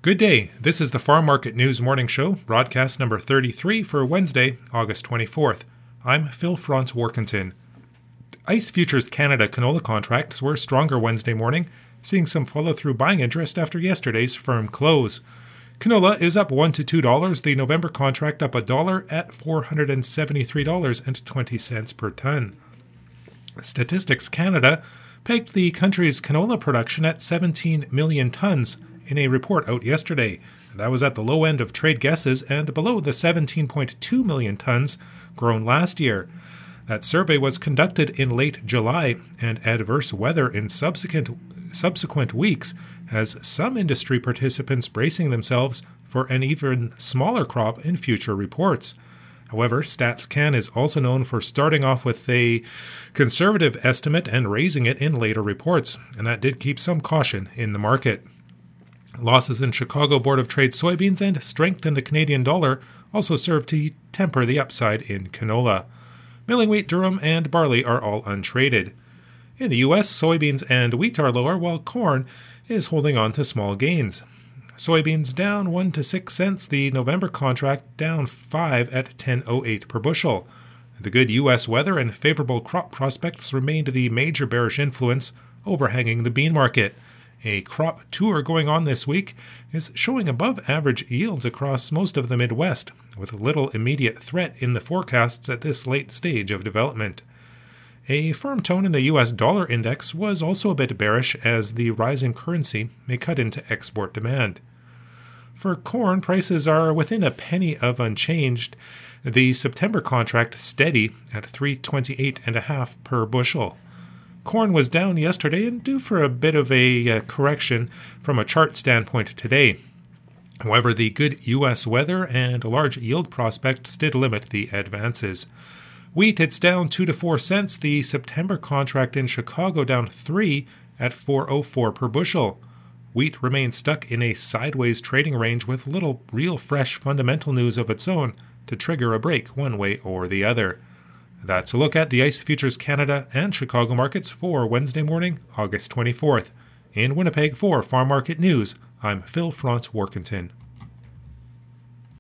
Good day. This is the Farm Market News Morning Show, broadcast number 33 for Wednesday, August 24th. I'm Phil Franz Warkentin. ICE Futures Canada canola contracts were stronger Wednesday morning, seeing some follow-through buying interest after yesterday's firm close. Canola is up $1 to $2, the November contract up $1 at $473.20 per ton. Statistics Canada pegged the country's canola production at 17 million tons in a report out yesterday. That was at the low end of trade guesses and below the 17.2 million tons grown last year. That survey was conducted in late July, and adverse weather in subsequent weeks has some industry participants bracing themselves for an even smaller crop in future reports. However, StatsCan is also known for starting off with a conservative estimate and raising it in later reports, and that did keep some caution in the market. Losses in Chicago Board of Trade soybeans and strength in the Canadian dollar also served to temper the upside in canola. Milling wheat, durum, and barley are all untraded. In the U.S., soybeans and wheat are lower, while corn is holding on to small gains. Soybeans down 1 to 6 cents, the November contract down 5 at $10.08 per bushel. The good U.S. weather and favorable crop prospects remained the major bearish influence overhanging the bean market. A crop tour going on this week is showing above-average yields across most of the Midwest, with little immediate threat in the forecasts at this late stage of development. A firm tone in the U.S. dollar index was also a bit bearish as the rising currency may cut into export demand. For corn, prices are within a penny of unchanged. The September contract steady at $3.28.5 per bushel. Corn was down yesterday and due for a bit of a correction from a chart standpoint today. However, the good U.S. weather and large yield prospects did limit the advances. Wheat, it's down 2 to 4 cents. The September contract in Chicago down 3 at $4.04 per bushel. Wheat remains stuck in a sideways trading range with little real fresh fundamental news of its own to trigger a break one way or the other. That's a look at the ICE Futures Canada and Chicago markets for Wednesday morning, August 24th. In Winnipeg for Farm Market News, I'm Phil Franz Warkentin.